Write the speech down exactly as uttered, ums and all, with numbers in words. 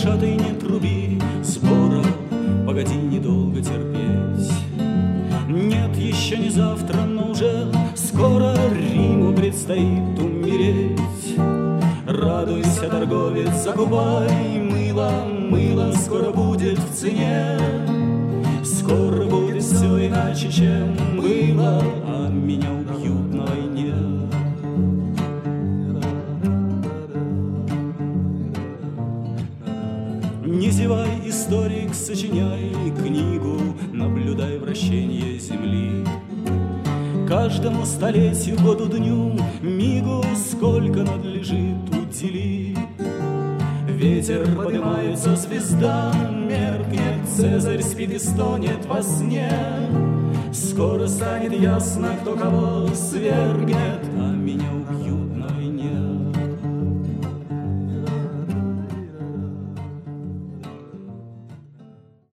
глашатай, не труби, спора, погоди недолго терпеть. Нет, еще не завтра, но уже скоро Риму предстоит умереть. Радуйся, торговец, закупай мыло, мыло скоро будет в цене. Скоро будет все иначе, чем было, а меня убьют на войне. Не зевай, историк, сочиняй книгу, наблюдай вращение земли. Каждому столетию, году, дню, мигу сколько надлежит удели. Ветер поднимается, звезда меркнет, Цезарь спит и стонет во сне. Скоро станет ясно, кто кого свергнет.